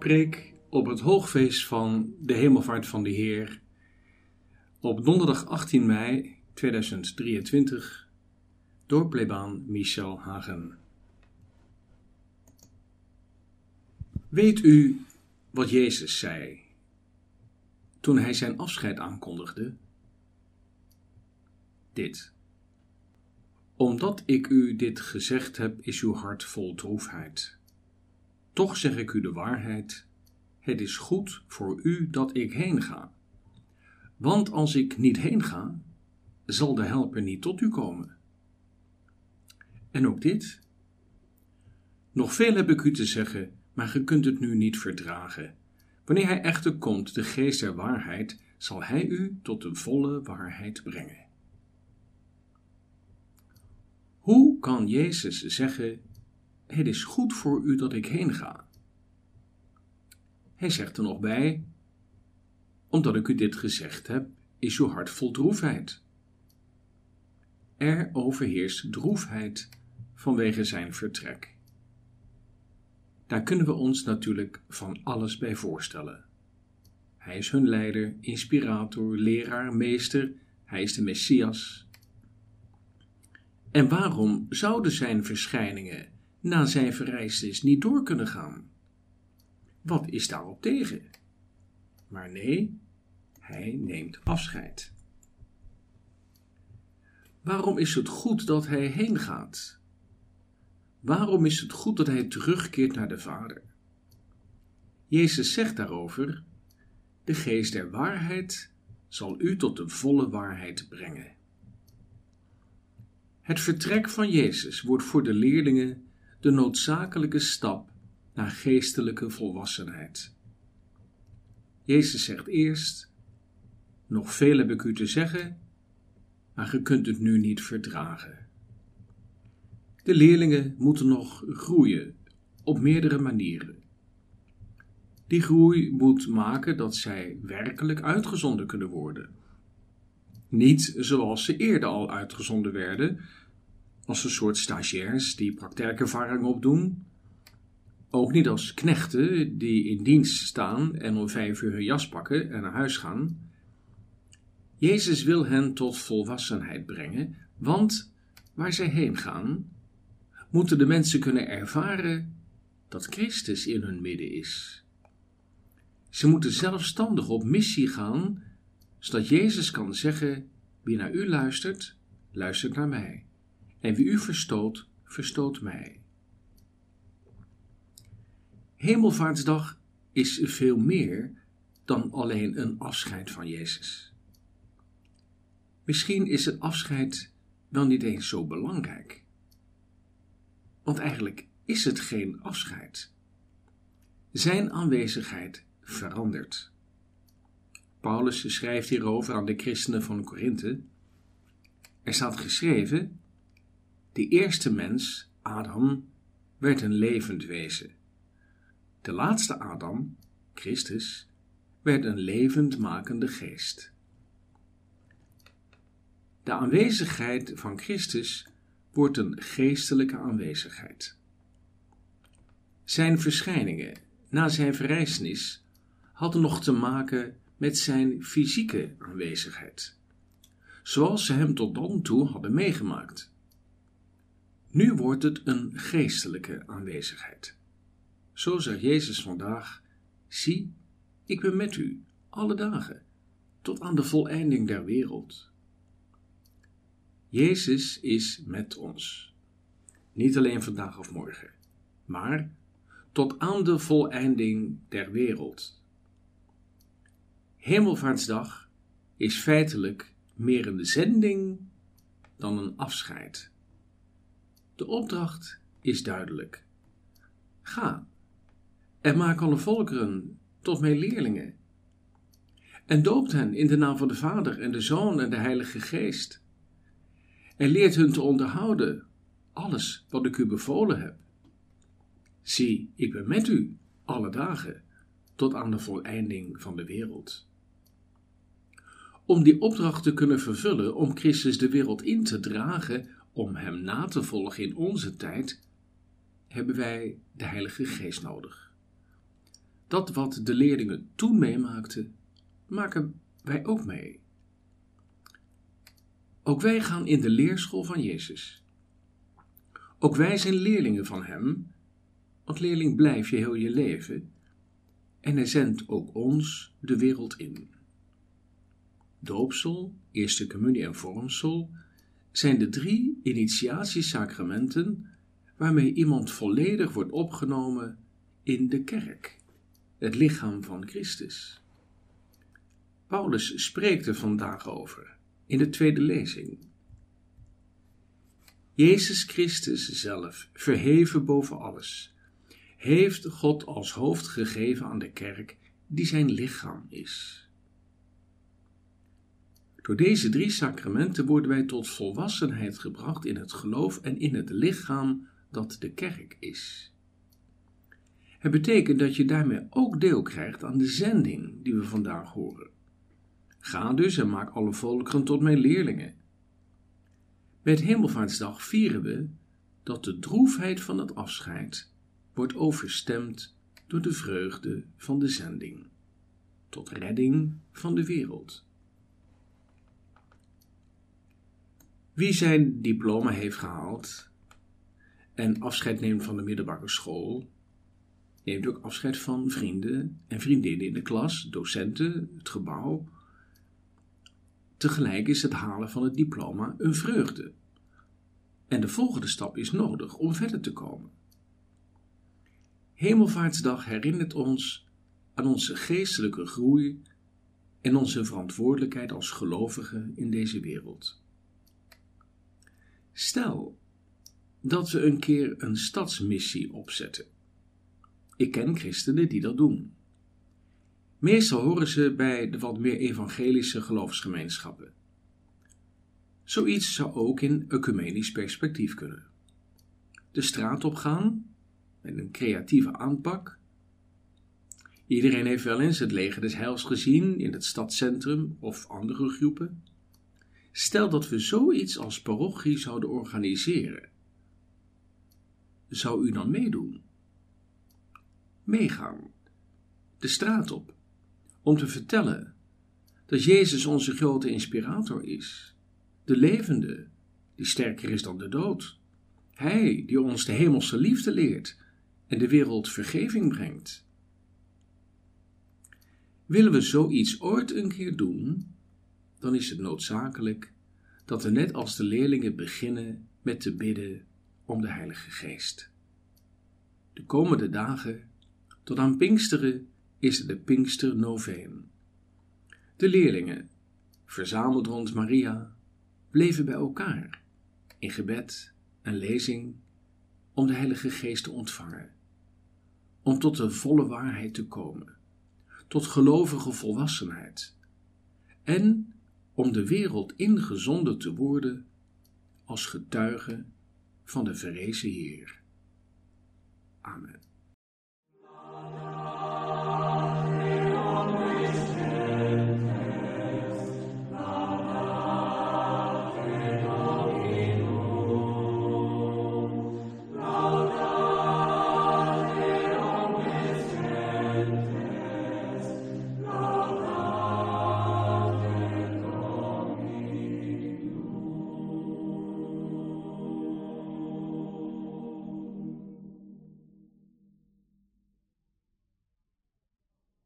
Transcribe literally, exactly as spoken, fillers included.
Preek op het hoogfeest van de Hemelvaart van de Heer op donderdag achttien mei tweeduizend drieëntwintig door plebaan Michel Hagen. Weet u wat Jezus zei toen hij zijn afscheid aankondigde? Dit. Omdat ik u dit gezegd heb, is uw hart vol droefheid. Toch zeg ik u de waarheid, het is goed voor u dat ik heen ga. Want als ik niet heen ga, zal de helper niet tot u komen. En ook dit. Nog veel heb ik u te zeggen, maar ge kunt het nu niet verdragen. Wanneer hij echter komt, de geest der waarheid, zal hij u tot de volle waarheid brengen. Hoe kan Jezus zeggen, het is goed voor u dat ik heen ga? Hij zegt er nog bij, omdat ik u dit gezegd heb, is uw hart vol droefheid. Er overheerst droefheid vanwege zijn vertrek. Daar kunnen we ons natuurlijk van alles bij voorstellen. Hij is hun leider, inspirator, leraar, meester, hij is de Messias. En waarom zouden zijn verschijningen na zijn verrijzenis niet door kunnen gaan? Wat is daarop tegen? Maar nee, hij neemt afscheid. Waarom is het goed dat hij heen gaat? Waarom is het goed dat hij terugkeert naar de Vader? Jezus zegt daarover, de geest der waarheid zal u tot de volle waarheid brengen. Het vertrek van Jezus wordt voor de leerlingen de noodzakelijke stap naar geestelijke volwassenheid. Jezus zegt eerst, nog veel heb ik u te zeggen, maar ge kunt het nu niet verdragen. De leerlingen moeten nog groeien op meerdere manieren. Die groei moet maken dat zij werkelijk uitgezonden kunnen worden. Niet zoals ze eerder al uitgezonden werden, als een soort stagiairs die praktijkervaring opdoen. Ook niet als knechten die in dienst staan en om vijf uur hun jas pakken en naar huis gaan. Jezus wil hen tot volwassenheid brengen, want waar zij heen gaan, moeten de mensen kunnen ervaren dat Christus in hun midden is. Ze moeten zelfstandig op missie gaan, zodat Jezus kan zeggen, wie naar u luistert, luistert naar mij. En wie u verstoot, verstoot mij. Hemelvaartsdag is veel meer dan alleen een afscheid van Jezus. Misschien is het afscheid wel niet eens zo belangrijk. Want eigenlijk is het geen afscheid. Zijn aanwezigheid verandert. Paulus schrijft hierover aan de christenen van Korinthe. Er staat geschreven, de eerste mens, Adam, werd een levend wezen. De laatste Adam, Christus, werd een levendmakende geest. De aanwezigheid van Christus wordt een geestelijke aanwezigheid. Zijn verschijningen na zijn verrijzenis hadden nog te maken met zijn fysieke aanwezigheid, zoals ze hem tot dan toe hadden meegemaakt. Nu wordt het een geestelijke aanwezigheid. Zo zegt Jezus vandaag, zie, ik ben met u alle dagen, tot aan de voleinding der wereld. Jezus is met ons. Niet alleen vandaag of morgen, maar tot aan de voleinding der wereld. Hemelvaartsdag is feitelijk meer een zending dan een afscheid. De opdracht is duidelijk. Ga en maak alle volkeren tot mijn leerlingen. En doopt hen in de naam van de Vader en de Zoon en de Heilige Geest. En leert hun te onderhouden alles wat ik u bevolen heb. Zie, ik ben met u alle dagen tot aan de voleinding van de wereld. Om die opdracht te kunnen vervullen, om Christus de wereld in te dragen, om hem na te volgen in onze tijd, hebben wij de Heilige Geest nodig. Dat wat de leerlingen toen meemaakten, maken wij ook mee. Ook wij gaan in de leerschool van Jezus. Ook wij zijn leerlingen van Hem, want leerling blijf je heel je leven, en Hij zendt ook ons de wereld in. Doopsel, eerste communie en vormsel zijn de drie initiatiesacramenten waarmee iemand volledig wordt opgenomen in de kerk, het lichaam van Christus. Paulus spreekt er vandaag over in de tweede lezing. Jezus Christus zelf, verheven boven alles, heeft God als hoofd gegeven aan de kerk die zijn lichaam is. Door deze drie sacramenten worden wij tot volwassenheid gebracht in het geloof en in het lichaam dat de kerk is. Het betekent dat je daarmee ook deel krijgt aan de zending die we vandaag horen. Ga dus en maak alle volkeren tot mijn leerlingen. Met Hemelvaartsdag vieren we dat de droefheid van het afscheid wordt overstemd door de vreugde van de zending, tot redding van de wereld. Wie zijn diploma heeft gehaald en afscheid neemt van de middelbare school, neemt ook afscheid van vrienden en vriendinnen in de klas, docenten, het gebouw. Tegelijk is het halen van het diploma een vreugde. En de volgende stap is nodig om verder te komen. Hemelvaartsdag herinnert ons aan onze geestelijke groei en onze verantwoordelijkheid als gelovigen in deze wereld. Stel dat we een keer een stadsmissie opzetten. Ik ken christenen die dat doen. Meestal horen ze bij de wat meer evangelische geloofsgemeenschappen. Zoiets zou ook in ecumenisch perspectief kunnen. De straat op gaan met een creatieve aanpak. Iedereen heeft wel eens het leger des heils gezien in het stadscentrum of andere groepen. Stel dat we zoiets als parochie zouden organiseren. Zou u dan meedoen? Meegaan, de straat op, om te vertellen dat Jezus onze grote inspirator is, de levende, die sterker is dan de dood. Hij die ons de hemelse liefde leert en de wereld vergeving brengt. Willen we zoiets ooit een keer doen, dan is het noodzakelijk dat we net als de leerlingen beginnen met te bidden om de Heilige Geest. De komende dagen, tot aan Pinksteren, is het de Pinksternoveen. De leerlingen, verzameld rond Maria, bleven bij elkaar, in gebed en lezing, om de Heilige Geest te ontvangen, om tot de volle waarheid te komen, tot gelovige volwassenheid, en om de wereld ingezonden te worden als getuige van de verrezen Heer. Amen.